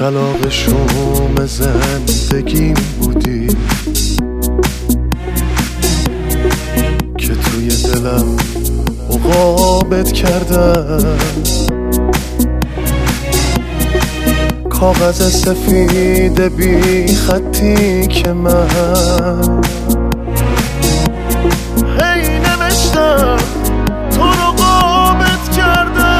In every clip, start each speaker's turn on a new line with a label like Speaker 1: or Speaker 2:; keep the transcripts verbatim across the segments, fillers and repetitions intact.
Speaker 1: کلاغ شوم زندگیم بودی که توی دلم عقابت کردم. کاغذ سفید بی خطی که من هی نوشتم تو رو قابت کردم.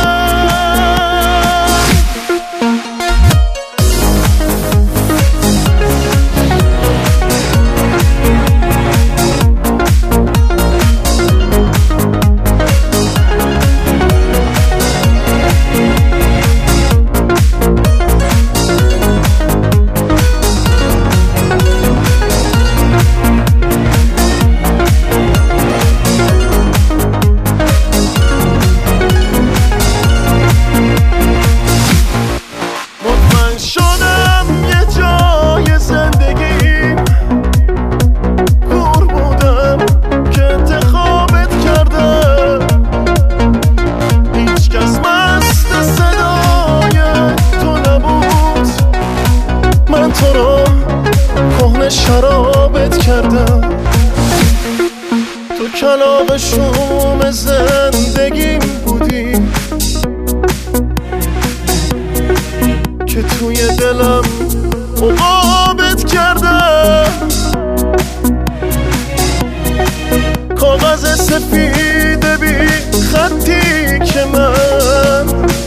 Speaker 1: تو رو کهنه شرابت کردم. تو کلاغ شوم زندگیم بودی که توی دلم عقابت کردم. کاغذ سفید بی خطی که من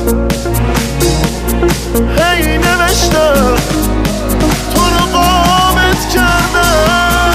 Speaker 1: هی نوشتم تو رو قابت کردم.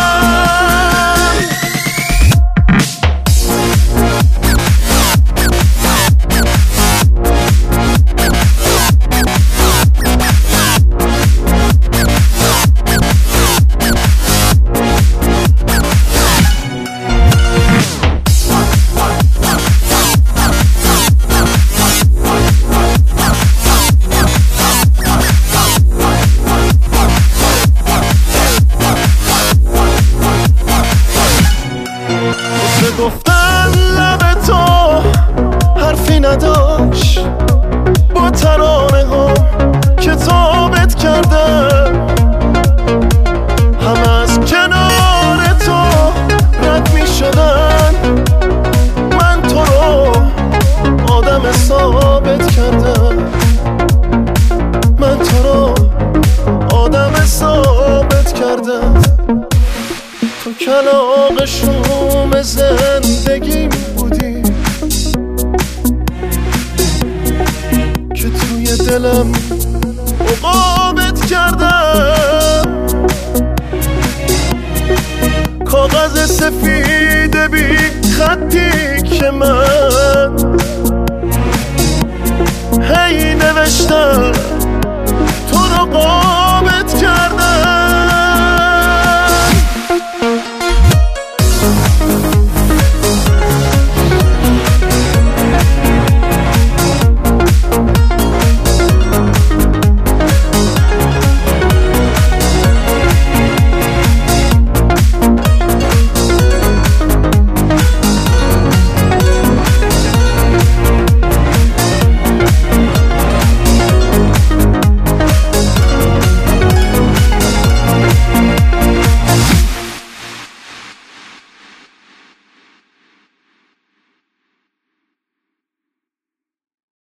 Speaker 1: گفتن لب تو حرفی نداشت با ترانه ها کتابت کردم. همه از کنار تو رد می شدن، من تو رو آدم ثابت کردم. من تو رو آدم ثابت کردم. تو کلاغ شوم زندگیم بودی که توی دلم عقابت کردم. کاغذ سفید بی خطی که من هی نوشتم